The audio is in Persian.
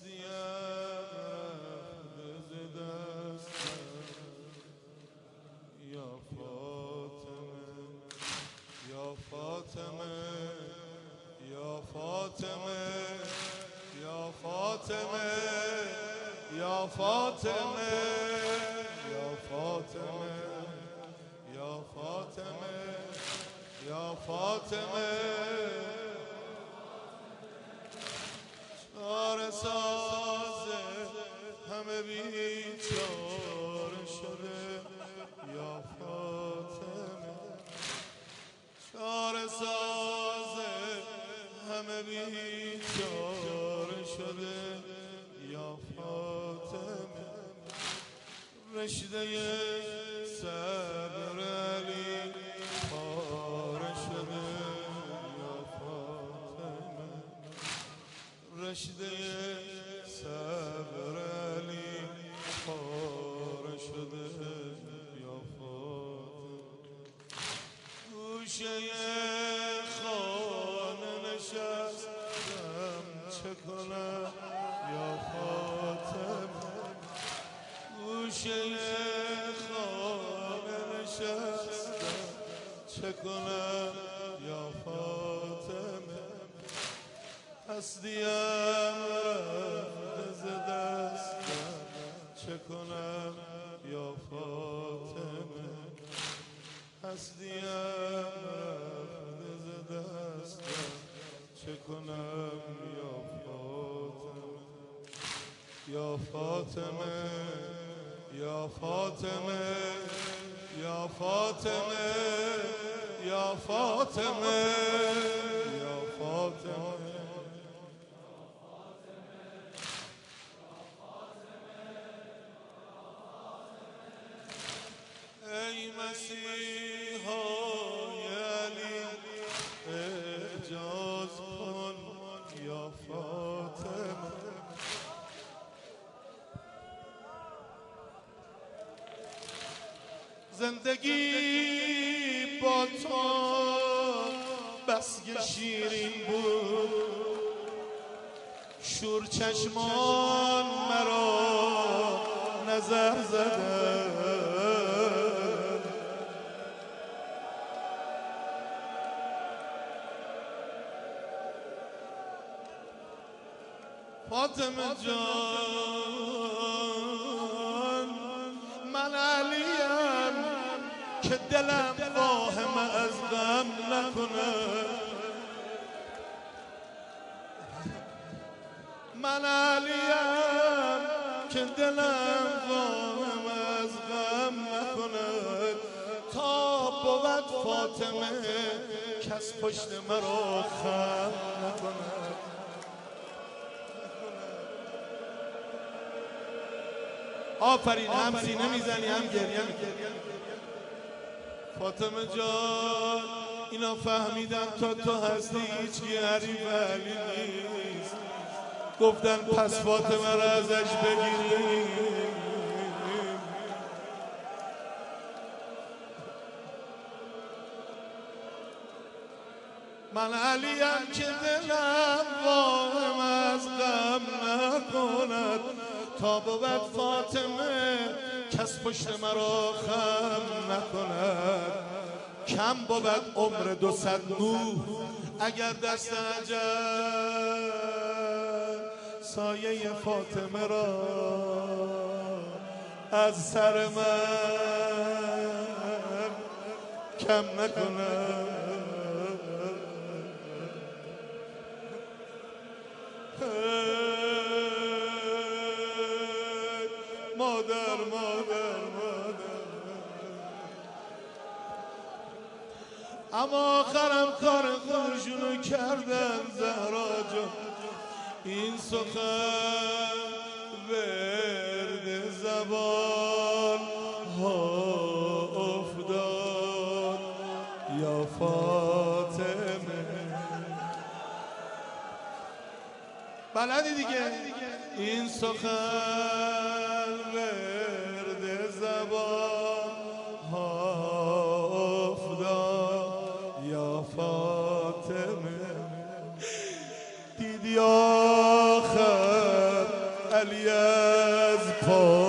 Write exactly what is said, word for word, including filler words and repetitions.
هستیم رفته ز دستم یا فاطمه یا فاطمه یا فاطمه یا فاطمه یا فاطمه یا فاطمه یا فاطمه یا فاطمه چاره ساز همه بیچاره شده یا فاطمه چاره ساز همه بیچاره شده یا فاطمه رشته صبر علی پاره شده یا فاطمه رشته صبر علی پاره شده یا فاطمه گوشه خانه نشستم چه کنم یا فاطمه گوشه خانه نشستم چه کنم یا فاطمه هستیم رفته ز دستم چه کنم یا فاطمه هستیم رفته ز دستم چه کنم یا فاطمه یا فاطمه یا فاطمه یا فاطمه یا فاطمه یا فاطمه ای مسیحای علی اعجاز کن یا فاطمه زندگی با تو بس که شیرین بود شور چشمان مرا نظر زدن فاطمه جان من علیم که دلم واهم از غم نکنه من علیم که دلم واهم از غم نکنه تا بود فاطمه کس پشت مرا خم نکنه آفرین هم سینه میزنی هم گریه میکنی فاطمه جان اینا فهمیدن تا تو هستی هیچ حریف علی نیست گفتن پس فاطمه را ازش بگیریم من علیم که دلم واهم از غم نکند تا بود فاطمه کس پشت مرا خم نکند کم بود عمر دو صد نوح اگر دست اجل سایه فاطمه را از سر من کم نکند مادر مادر مادر اما آخرم کار خودشونو کردن زهرا جان این سخن ورد زبان ها افتاد یا فاطمه بلدی دیگه این سخن ورد زبان ها افتاد یا فاطمه دیدی آخر علی از پا